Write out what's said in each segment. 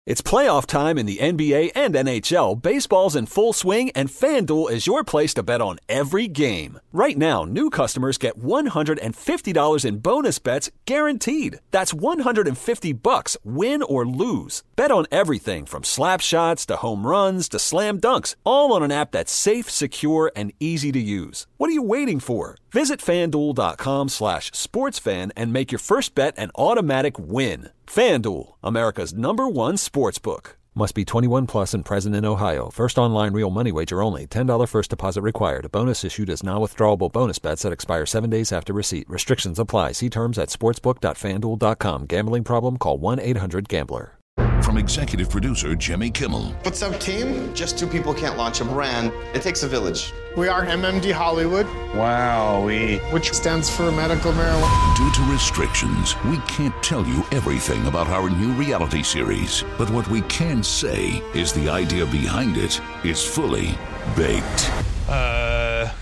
It's playoff time in the NBA and NHL. Baseball's in full swing, and FanDuel is your place to bet on every game. Right now, new customers get $150 in bonus bets guaranteed. That's $150, win or lose. Bet on everything from slap shots to home runs to slam dunks, all on an app that's safe, secure, and easy to use. What are you waiting for? Visit FanDuel.com/sportsfan and make your first bet an automatic win. FanDuel, America's #1 sportsbook. Must be 21 plus and present in Ohio. First online real money wager only. $10 first deposit required. A bonus issued as non-withdrawable bonus bets that expire 7 days after receipt. Restrictions apply. See terms at sportsbook.fanduel.com. Gambling problem? Call 1-800-GAMBLER. From executive producer Jimmy Kimmel. What's up, team? Just two people can't launch a brand. It takes a village. We are MMD Hollywood. Wowee. Which stands for medical marijuana. Due to restrictions, we can't tell you everything about our new reality series. But what we can say is the idea behind it is fully baked. I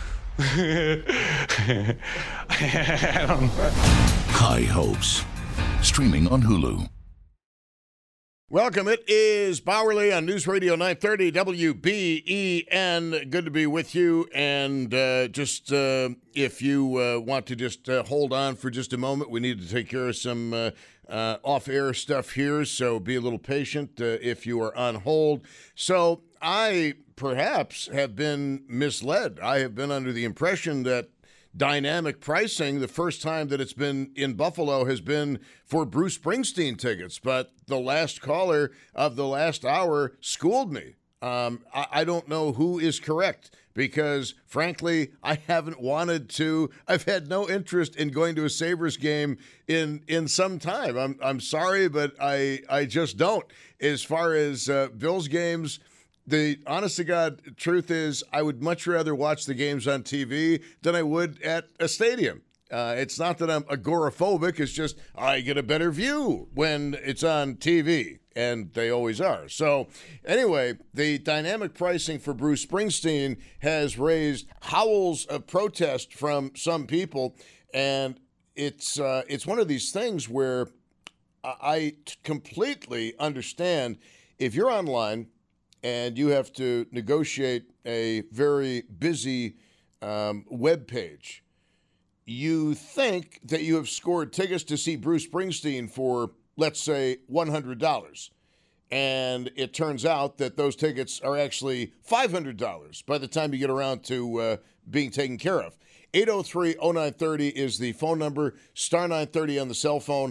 don't know. High Hopes. Streaming on Hulu. Welcome. It is Bowerly on News Radio 930 WBEN. Good to be with you. And if you want to just hold on for just a moment, we need to take care of some off-air stuff here. So be a little patient if you are on hold. So I perhaps have been misled. I have been under the impression that dynamic pricing, the first time that it's been in Buffalo, has been for Bruce Springsteen tickets. But the last caller of the last hour schooled me. I don't know who is correct because, frankly, I haven't wanted to. I've had no interest in going to a Sabres game in some time. I'm sorry, but I just don't. As far as Bills games, the honest to God truth is I would much rather watch the games on TV than I would at a stadium. It's not that I'm agoraphobic. It's just I get a better view when it's on TV, and they always are. So anyway, the dynamic pricing for Bruce Springsteen has raised howls of protest from some people, and it's one of these things where I completely understand if you're online and you have to negotiate a very busy web page. You think that you have scored tickets to see Bruce Springsteen for, let's say, $100. And it turns out that those tickets are actually $500 by the time you get around to being taken care of. 803-0930 is the phone number, star 930 on the cell phone,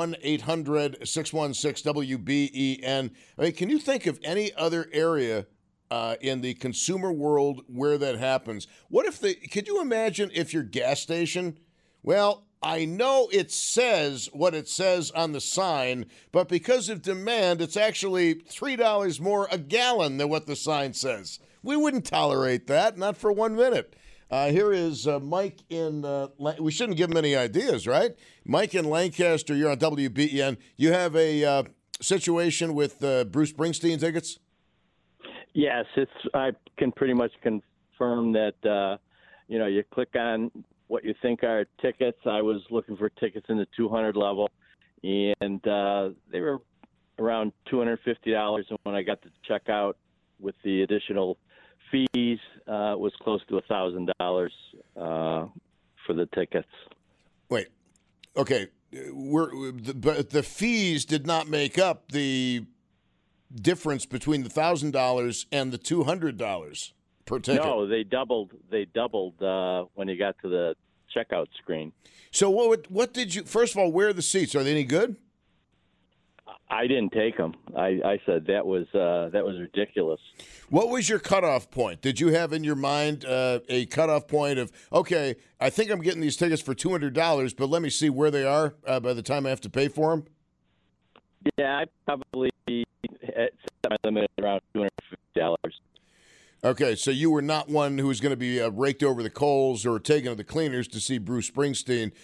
1-800-616-WBEN. I mean, can you think of any other area in the consumer world where that happens? Could you imagine if your gas station, well, I know it says what it says on the sign, but because of demand, it's actually $3 more a gallon than what the sign says. We wouldn't tolerate that, not for 1 minute. Here is Mike in, we shouldn't give him any ideas, right? Mike in Lancaster, you're on WBEN. You have a situation with Bruce Springsteen tickets? Yes, I can pretty much confirm that, you click on what you think are tickets. I was looking for tickets in the 200 level, and they were around $250. And when I got to check out with the additional fees, was close to $1,000 for the tickets. Wait, okay, but the fees did not make up the difference between the $1,000 and the $200 per ticket. No, they doubled. When you got to the checkout screen. So what did you? First of all, where are the seats? Are they any good? I didn't take them. I said that was ridiculous. What was your cutoff point? Did you have in your mind a cutoff point of, okay, I think I'm getting these tickets for $200, but let me see where they are by the time I have to pay for them? Yeah, I probably set my limit around $250. Okay, so you were not one who was going to be raked over the coals or taken to the cleaners to see Bruce Springsteen.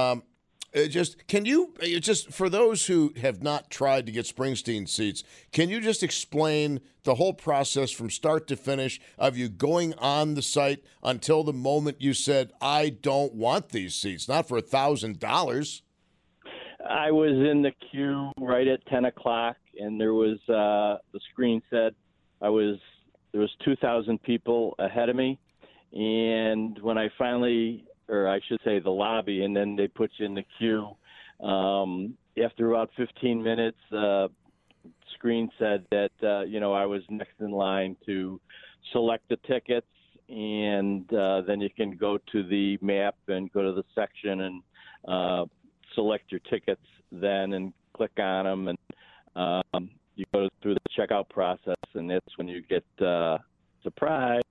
Can you for those who have not tried to get Springsteen seats, can you just explain the whole process from start to finish of you going on the site until the moment you said, I don't want these seats, not for $1,000? I was in the queue right at 10 o'clock, and there was the screen said there was 2,000 people ahead of me, and when I finally, or I should say the lobby, and then they put you in the queue. After about 15 minutes, screen said that I was next in line to select the tickets, and then you can go to the map and go to the section and select your tickets then and click on them, and you go through the checkout process, and that's when you get surprise.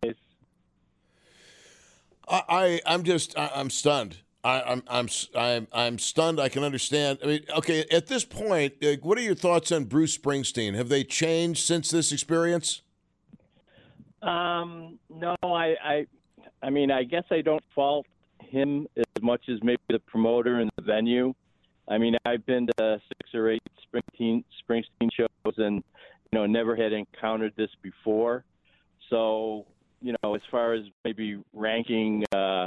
I'm stunned. I'm stunned. I can understand. I mean, okay, at this point, what are your thoughts on Bruce Springsteen? Have they changed since this experience? No, I mean, I guess I don't fault him as much as maybe the promoter and the venue. I mean, I've been to 6 or 8 Springsteen shows and, never had encountered this before. So, as far as maybe ranking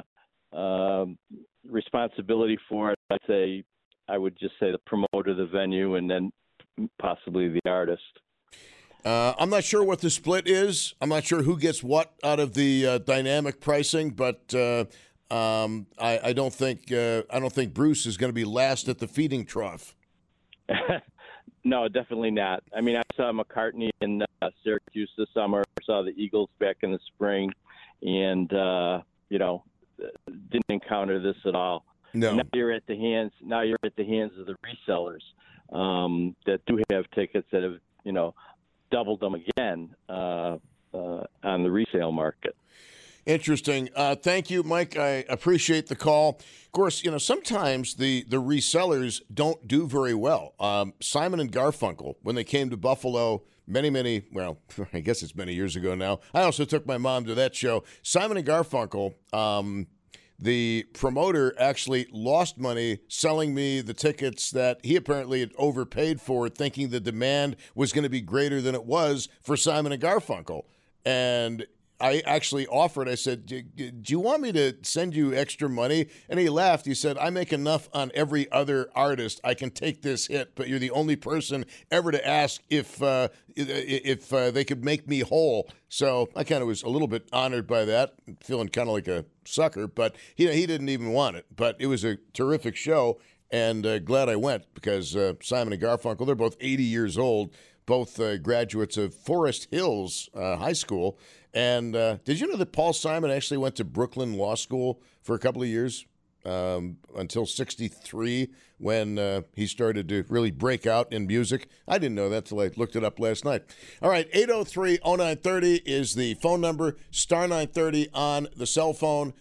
responsibility for it, I would just say the promoter, the venue, and then possibly the artist. I'm not sure what the split is. I'm not sure who gets what out of the dynamic pricing, but I don't think Bruce is going to be last at the feeding trough. No, definitely not. I mean, I saw McCartney in Syracuse this summer. I saw the Eagles back in the spring, and didn't encounter this at all. No. Now you're at the hands of the resellers that do have tickets that have doubled them again on the resale market. Interesting. Thank you, Mike. I appreciate the call. Of course, sometimes the resellers don't do very well. Simon and Garfunkel, when they came to Buffalo many, well, I guess it's many years ago now. I also took my mom to that show. Simon and Garfunkel, the promoter actually lost money selling me the tickets that he apparently had overpaid for, thinking the demand was going to be greater than it was for Simon and Garfunkel. And I actually offered, I said, do you want me to send you extra money? And he laughed. He said, I make enough on every other artist. I can take this hit, but you're the only person ever to ask if they could make me whole. So I kind of was a little bit honored by that, feeling kind of like a sucker, but he didn't even want it. But it was a terrific show, and glad I went because Simon and Garfunkel, they're both 80 years old, both graduates of Forest Hills High School. And did you know that Paul Simon actually went to Brooklyn Law School for a couple of years until 1963 when he started to really break out in music? I didn't know that till I looked it up last night. All right, 803-0930 is the phone number, star 930 on the cell phone,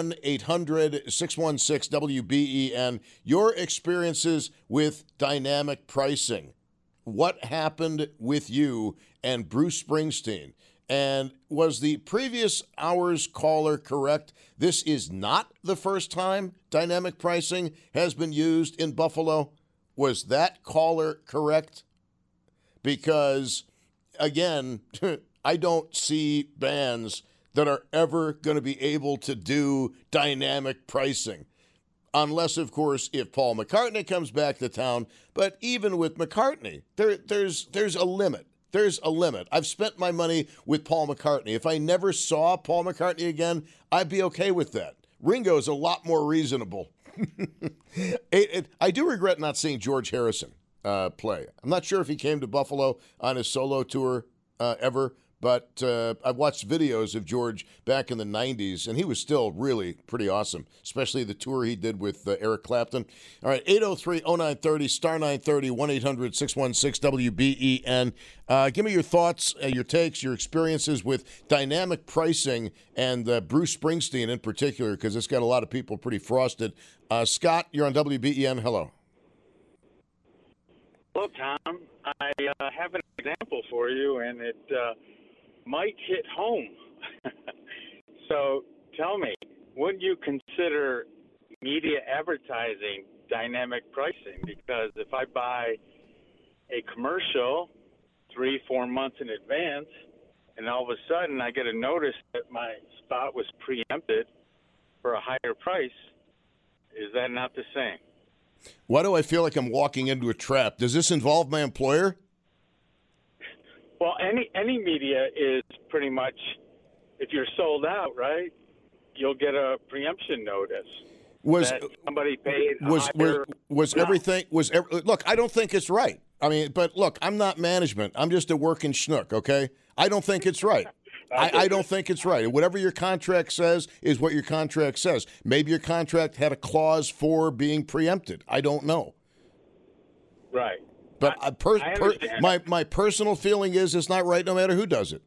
1-800-616-WBEN. Your experiences with dynamic pricing. What happened with you and Bruce Springsteen? And was the previous hour's caller correct? This is not the first time dynamic pricing has been used in Buffalo. Was that caller correct? Because, again, I don't see bands that are ever going to be able to do dynamic pricing. Unless, of course, if Paul McCartney comes back to town. But even with McCartney, there's a limit. There's a limit. I've spent my money with Paul McCartney. If I never saw Paul McCartney again, I'd be okay with that. Ringo's a lot more reasonable. I do regret not seeing George Harrison play. I'm not sure if he came to Buffalo on his solo tour ever, but I've watched videos of George back in the 90s, and he was still really pretty awesome, especially the tour he did with Eric Clapton. All right, 803-0930, star 930, 1-800-616-WBEN. Give me your thoughts, your takes, your experiences with dynamic pricing and Bruce Springsteen in particular, because it's got a lot of people pretty frosted. Scott, you're on WBEN. Hello. Hello, Tom. I have an example for you, and it might hit home. So tell me, would you consider media advertising dynamic pricing? Because if I buy a commercial 3-4 months in advance, and all of a sudden I get a notice that my spot was preempted for a higher price, is that not the same? Why do I feel like I'm walking into a trap? Does this involve my employer? Well, any media is pretty much, if you're sold out, right, you'll get a preemption notice. That somebody paid look, I don't think it's right. I mean, but look, I'm not management. I'm just a working schnook, okay? I don't think it's right. I don't think it's right. Whatever your contract says is what your contract says. Maybe your contract had a clause for being preempted. I don't know. Right. But I my personal feeling is it's not right no matter who does it.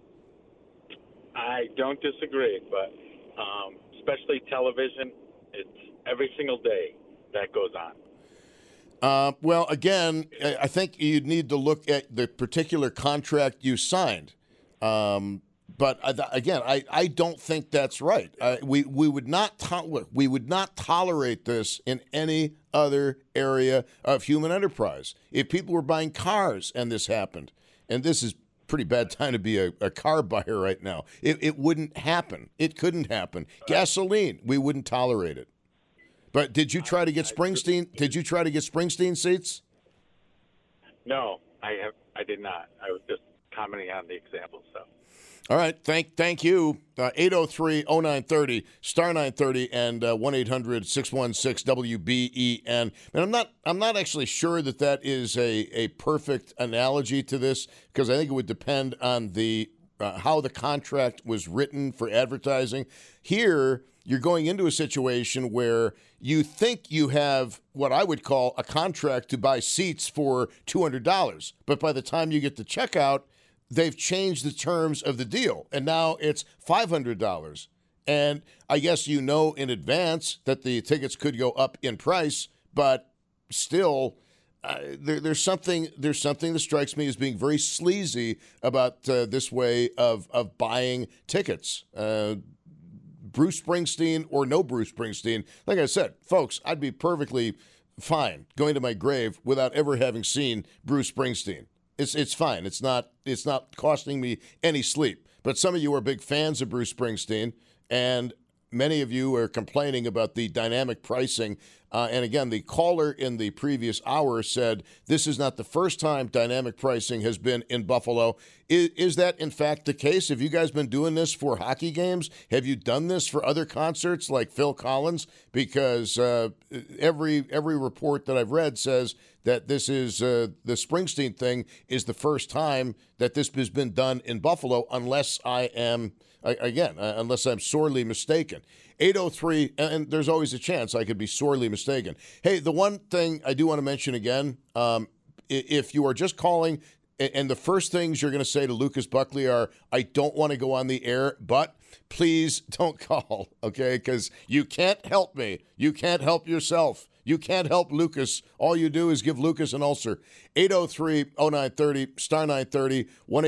I don't disagree, but especially television, it's every single day that goes on. Well, again, I think you'd need to look at the particular contract you signed. But again, I don't think that's right. We would not tolerate this in any other area of human enterprise. If people were buying cars and this happened, and this is pretty bad time to be a car buyer right now, it wouldn't happen. It couldn't happen. Gasoline, we wouldn't tolerate it. But did you try to get Springsteen? Did you try to get Springsteen seats? No, I did not. I was just commenting on the example. So. All right, thank you. 803-0930, star 930, and 1-800-616-WBEN. And I'm not actually sure that is a perfect analogy to this, because I think it would depend on the how the contract was written for advertising. Here, you're going into a situation where you think you have what I would call a contract to buy seats for $200, but by the time you get to checkout, they've changed the terms of the deal, and now it's $500. And I guess you know in advance that the tickets could go up in price, but still, there's something that strikes me as being very sleazy about this way of buying tickets. Bruce Springsteen or no Bruce Springsteen, like I said, folks, I'd be perfectly fine going to my grave without ever having seen Bruce Springsteen. It's fine. It's not costing me any sleep. But some of you are big fans of Bruce Springsteen, and many of you are complaining about the dynamic pricing. And again, the caller in the previous hour said this is not the first time dynamic pricing has been in Buffalo. Is that in fact the case? Have you guys been doing this for hockey games? Have you done this for other concerts like Phil Collins? Because every report that I've read says that this is the Springsteen thing is the first time that this has been done in Buffalo, unless I'm sorely mistaken. 803, and there's always a chance I could be sorely mistaken. Hey, the one thing I do want to mention again, if you are just calling and the first things you're going to say to Lucas Buckley are, I don't want to go on the air, but please don't call, okay? Because you can't help me. You can't help yourself. You can't help Lucas. All you do is give Lucas an ulcer. 803-0930, star 930,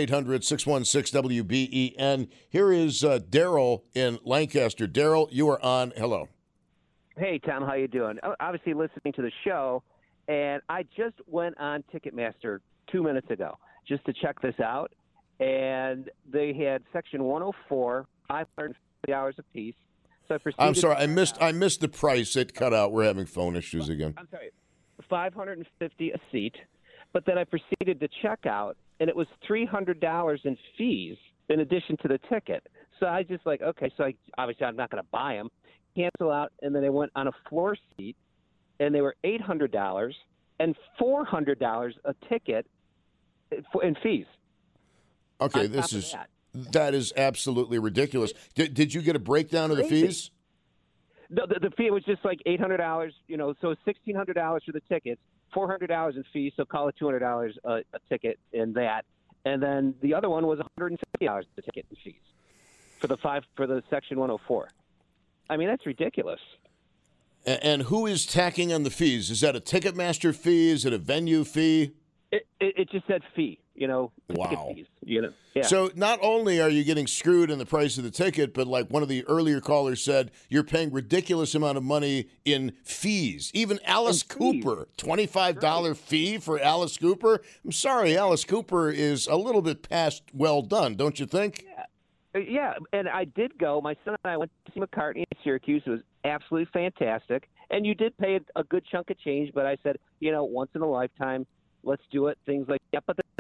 1-800-616-WBEN. Here is Daryl in Lancaster. Daryl, you are on. Hello. Hey, Tom. How you doing? Obviously listening to the show, and I just went on Ticketmaster 2 minutes ago just to check this out, and they had Section 104, $550 a piece. So I'm sorry, I missed the price. It cut out. We're having phone issues again. I'm sorry, $550 a seat, but then I proceeded to check out, and it was $300 in fees in addition to the ticket. So I just okay, so obviously I'm not going to buy them. Cancel out, and then I went on a floor seat, and they were $800 and $400 a ticket in fees. Okay, that is absolutely ridiculous. Did you get a breakdown of the fees? No, the fee was just like $800, so $1,600 for the tickets, $400 in fees, so call it $200 a ticket in that. And then the other one was $150 a ticket in fees for the Section 104. I mean, that's ridiculous. And who is tacking on the fees? Is that a Ticketmaster fee? Is it a venue fee? It just said fee, Wow. Fees, Yeah. So not only are you getting screwed in the price of the ticket, but like one of the earlier callers said, you're paying ridiculous amount of money in fees. Even Alice Cooper, $25 fee for Alice Cooper. I'm sorry, Alice Cooper is a little bit past well done, don't you think? Yeah, and I did go. My son and I went to see McCartney in Syracuse. It was absolutely fantastic. And you did pay a good chunk of change, but I said, once in a lifetime, let's do it, things like that. But the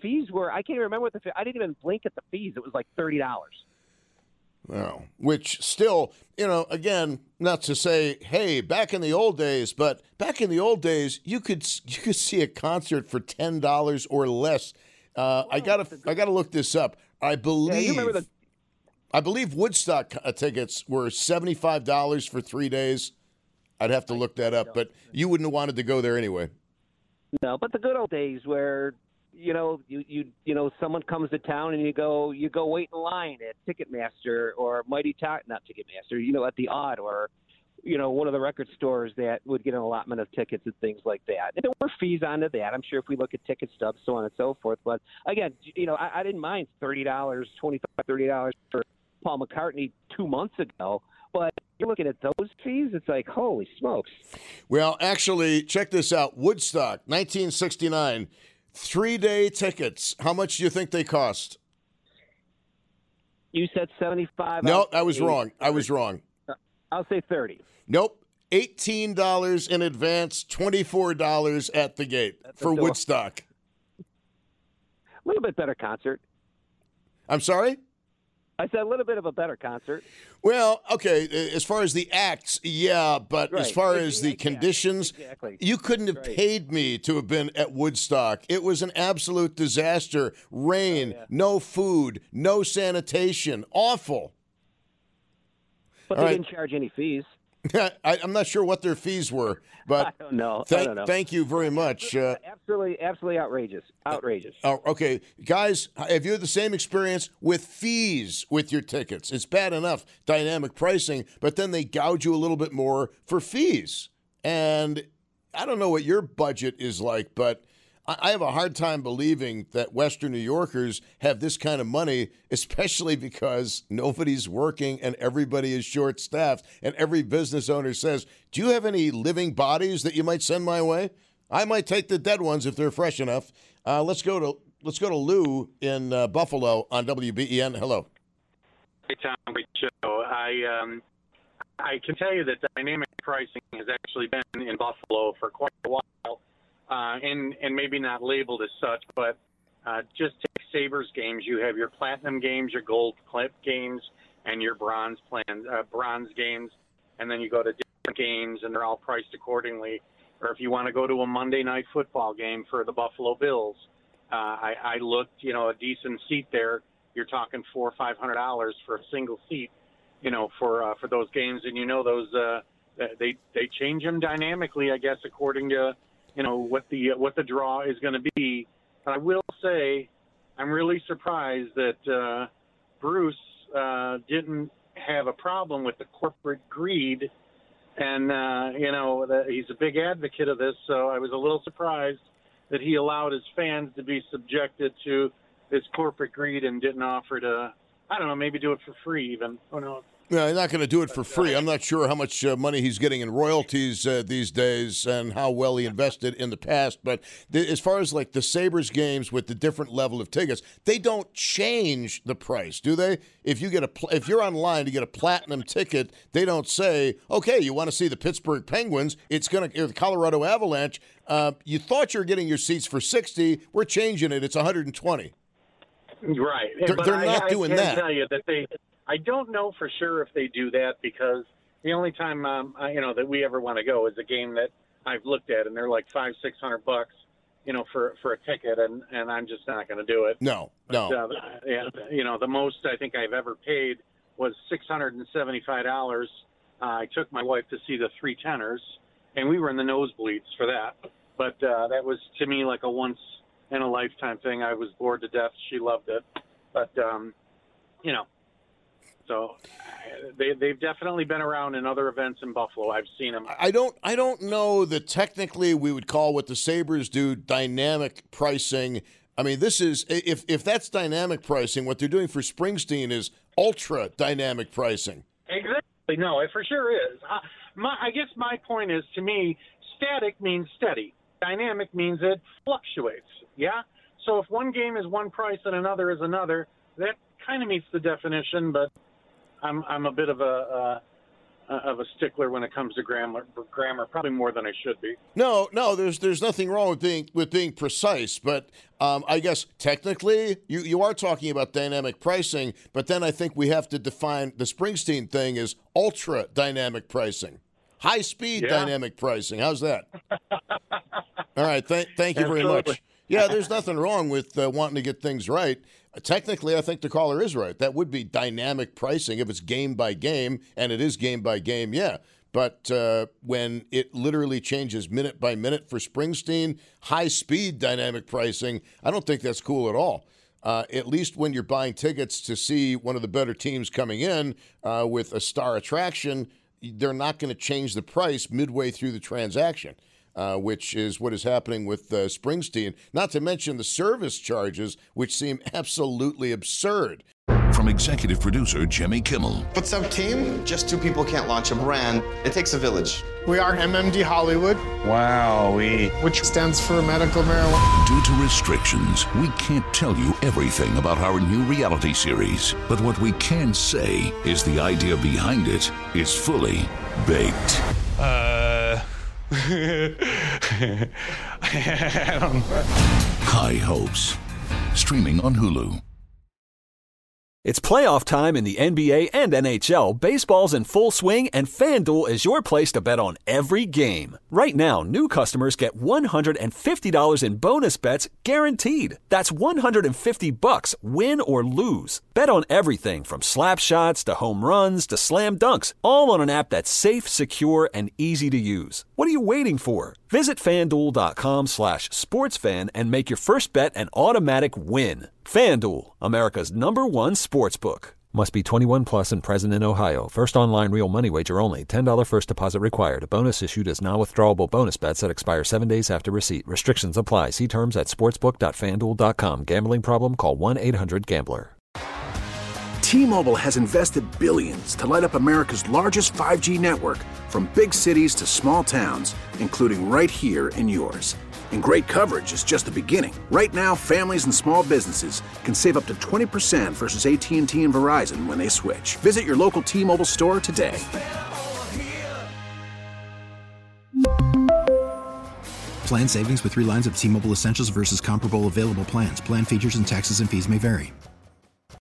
fees were. I can't even remember what the. I didn't even blink at the fees. It was like $30. Wow. Which still, again, not to say, hey, back in the old days, but back in the old days, you could see a concert for $10 or less. I gotta look this up. I believe Woodstock tickets were $75 for 3 days. I'd have to look that up, but you wouldn't have wanted to go there anyway. No, but the good old days where someone comes to town and you go wait in line at Ticketmaster or not Ticketmaster, at the Odd or one of the record stores that would get an allotment of tickets and things like that. And there were fees onto that. I'm sure if we look at ticket stubs, so on and so forth. But again, I didn't mind $30, $30 for Paul McCartney 2 months ago. But you're looking at those fees, it's like, holy smokes. Well, actually, check this out. Woodstock, 1969, 3-day tickets. How much do you think they cost? You said 75. No, I was wrong. I'll say 30. Nope. $18 in advance, $24 at the gate for Woodstock. A little bit better concert. I'm sorry? I said a little bit of a better concert. Well, okay, as far as the acts, yeah, but as far as the conditions, you couldn't have paid me to have been at Woodstock. It was an absolute disaster. Rain, no food, no sanitation. Awful. But they didn't charge any fees. I'm not sure what their fees were, but I don't know. Thank you very much. Absolutely outrageous. Oh, okay. Guys, have you had the same experience with fees with your tickets? It's bad enough, dynamic pricing, but then they gouge you a little bit more for fees. And I don't know what your budget is like, but I have a hard time believing that Western New Yorkers have this kind of money, especially because nobody's working and everybody is short-staffed. And every business owner says, do you have any living bodies that you might send my way? I might take the dead ones if they're fresh enough. Let's go to Lou in Buffalo on WBEN. Hello. Hey, Tom. Great show. I can tell you that dynamic pricing has actually been in Buffalo for quite a while. And maybe not labeled as such, but just take Sabres games. You have your platinum games, your gold clip games, and your bronze games, and then you go to different games, and they're all priced accordingly. Or if you want to go to a Monday night football game for the Buffalo Bills, I looked, a decent seat there. You're talking $400 or $500 for a single seat, for those games, and those they change them dynamically, I guess, according to what the draw is going to be. But I will say I'm really surprised that Bruce didn't have a problem with the corporate greed, and he's a big advocate of this. So I was a little surprised that he allowed his fans to be subjected to this corporate greed and didn't offer to, I don't know, maybe do it for free even. Who knows? Yeah, he's not going to do it for free. I'm not sure how much money he's getting in royalties these days and how well he invested in the past. But as far as like the Sabres games with the different level of tickets, they don't change the price, do they? If you're online to get a platinum ticket, they don't say, okay, you want to see the Pittsburgh Penguins? It's going to the Colorado Avalanche. You thought you were getting your seats for $60. We're changing it. It's $120. Right. They're not doing that. I can tell you that I don't know for sure if they do that, because the only time that we ever want to go is a game that I've looked at, and they're like $500-600, for a ticket, and I'm just not going to do it. No. The most I think I've ever paid was $675. I took my wife to see the Three Tenors, and we were in the nosebleeds for that. But that was to me like a once in a lifetime thing. I was bored to death. She loved it, but So they've definitely been around in other events in Buffalo. I've seen them. I don't know that technically we would call what the Sabres do dynamic pricing. I mean, this is if that's dynamic pricing, what they're doing for Springsteen is ultra dynamic pricing. Exactly. No, it for sure is. I guess my point is, to me, static means steady. Dynamic means it fluctuates. Yeah. So if one game is one price and another is another, that kind of meets the definition, but I'm a bit of a of a stickler when it comes to grammar, probably more than I should be. No, there's nothing wrong with being precise, but I guess technically you are talking about dynamic pricing, but then I think we have to define the Springsteen thing as ultra dynamic pricing, high speed dynamic pricing. How's that? All right, thank you very much. Yeah, there's nothing wrong with wanting to get things right. Technically, I think the caller is right. That would be dynamic pricing if it's game by game, and it is game by game, yeah. But when it literally changes minute by minute for Springsteen, high-speed dynamic pricing, I don't think that's cool at all. At least when you're buying tickets to see one of the better teams coming in with a star attraction, they're not going to change the price midway through the transaction. Which is what is happening with Springsteen, not to mention the service charges, which seem absolutely absurd. From executive producer Jimmy Kimmel. What's up, team? Just two people can't launch a brand. It takes a village. We are MMD Hollywood, Wowee. which stands for medical marijuana. Due to restrictions, we can't tell you everything about our new reality series. But what we can say is the idea behind it is fully baked. High Hopes. Streaming on Hulu. It's playoff time in the NBA and NHL. Baseball's in full swing, and FanDuel is your place to bet on every game. Right now, new customers get $150 in bonus bets guaranteed. That's $150, win or lose. Bet on everything from slap shots to home runs to slam dunks, all on an app that's safe, secure, and easy to use. What are you waiting for? Visit FanDuel.com/sportsfan and make your first bet an automatic win. FanDuel, America's #1 sportsbook. Must be 21 plus and present in Ohio. First online real money wager only. $10 first deposit required. A bonus issued as non-withdrawable bonus bets that expire 7 days after receipt. Restrictions apply. See terms at sportsbook.fanduel.com. Gambling problem? Call 1-800-GAMBLER. T-Mobile has invested billions to light up America's largest 5G network, from big cities to small towns, including right here in yours. And great coverage is just the beginning. Right now, families and small businesses can save up to 20% versus AT&T and Verizon when they switch. Visit your local T-Mobile store today. Plan savings with 3 lines of T-Mobile Essentials versus comparable available plans. Plan features and taxes and fees may vary.